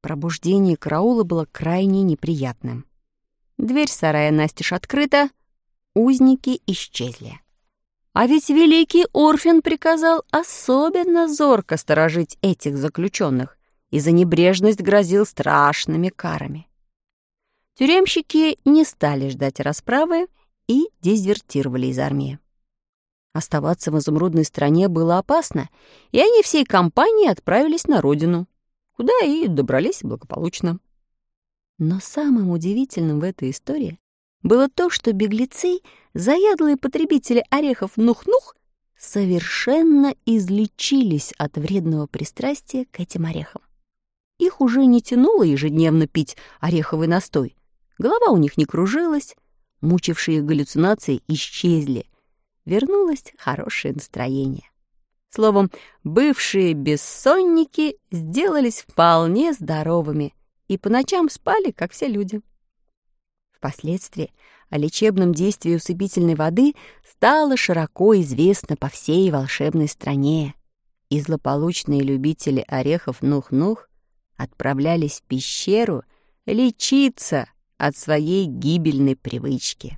Пробуждение караула было крайне неприятным. Дверь сарая настежь открыта, узники исчезли. А ведь великий Орфин приказал особенно зорко сторожить этих заключенных и за небрежность грозил страшными карами. Тюремщики не стали ждать расправы и дезертировали из армии. Оставаться в изумрудной стране было опасно, и они всей компанией отправились на родину, куда и добрались благополучно. Но самым удивительным в этой истории было то, что беглецы, заядлые потребители орехов Нух-Нух, совершенно излечились от вредного пристрастия к этим орехам. Их уже не тянуло ежедневно пить ореховый настой, голова у них не кружилась, мучившие их галлюцинации исчезли, вернулось хорошее настроение. Словом, бывшие бессонники сделались вполне здоровыми и по ночам спали, как все люди. Впоследствии о лечебном действии усыпительной воды стало широко известно по всей волшебной стране, и злополучные любители орехов Нух-Нух отправлялись в пещеру лечиться от своей гибельной привычки.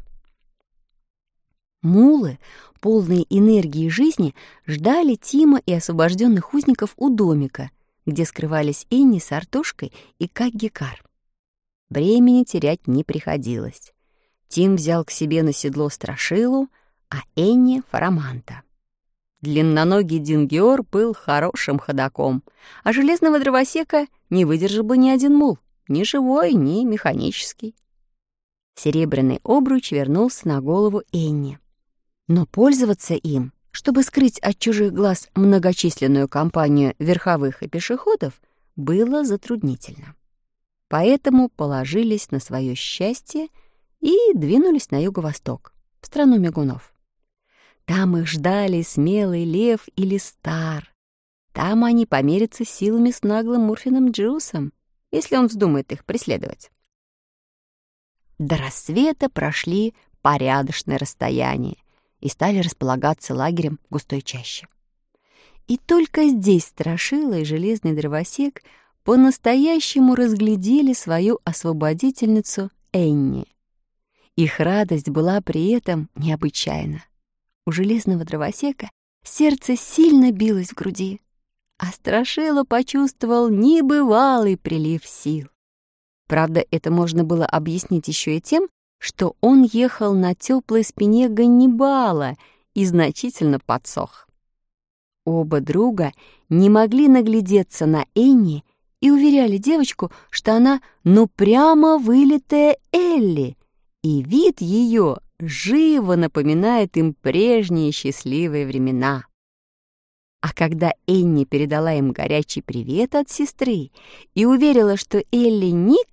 Мулы, полные энергии жизни, ждали Тима и освобожденных узников у домика, где скрывались Энни с Артошкой и Каггикар. Времени терять не приходилось. Тим взял к себе на седло Страшилу, а Энни — Фараманта. Длинноногий Дингиор был хорошим ходоком, а железного дровосека не выдержал бы ни один мул, ни живой, ни механический. Серебряный обруч вернулся на голову Энни. Но пользоваться им, чтобы скрыть от чужих глаз многочисленную компанию верховых и пешеходов, было затруднительно. Поэтому положились на свое счастье и двинулись на юго-восток, в страну мигунов. Там их ждали смелый лев и листар. Там они померятся силами с наглым Мурфином Джиусом, если он вздумает их преследовать. До рассвета прошли порядочное расстояние и стали располагаться лагерем в густой чаще. И только здесь Страшила и железный дровосек по-настоящему разглядели свою освободительницу Энни. Их радость была при этом необычайна. У железного дровосека сердце сильно билось в груди, а Страшила почувствовал небывалый прилив сил. Правда, это можно было объяснить еще и тем, что он ехал на теплой спине Ганнибала и значительно подсох. Оба друга не могли наглядеться на Энни и уверяли девочку, что она прямо вылитая Элли, и вид ее живо напоминает им прежние счастливые времена. А когда Энни передала им горячий привет от сестры и уверила, что Элли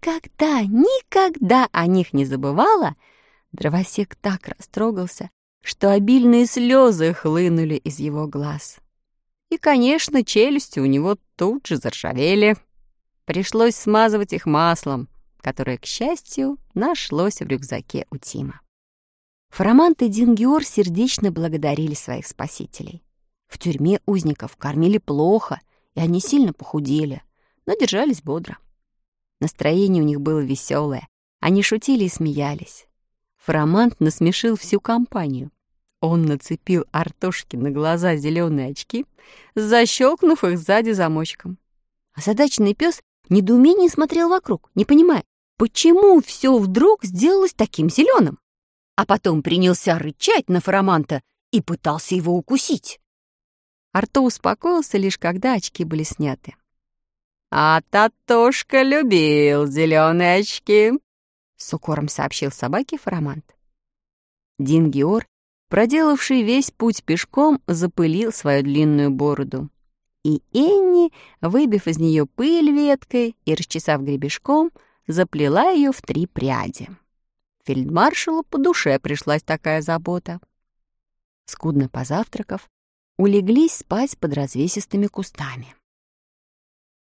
никогда о них не забывала, дровосек так растрогался, что обильные слезы хлынули из его глаз. И, конечно, челюсти у него тут же заржавели. Пришлось смазывать их маслом, которое, к счастью, нашлось в рюкзаке у Тима. Фарамант и Дингиор сердечно благодарили своих спасителей. В тюрьме узников кормили плохо, и они сильно похудели, но держались бодро. Настроение у них было веселое, они шутили и смеялись. Фарамант насмешил всю компанию. Он нацепил Артошке на глаза зеленые очки, защелкнув их сзади замочком. Озадаченный пес в недоумении смотрел вокруг, не понимая, почему все вдруг сделалось таким зеленым. А потом принялся рычать на Фараманта и пытался его укусить. Арто успокоился лишь когда очки были сняты. «А Татошка любил зеленые очки», — с укором сообщил собаке Фарамант. Дингиор, проделавший весь путь пешком, запылил свою длинную бороду. И Энни, выбив из нее пыль веткой и расчесав гребешком, заплела ее в 3 пряди. Фельдмаршалу по душе пришлась такая забота. Скудно позавтракав, улеглись спать под развесистыми кустами.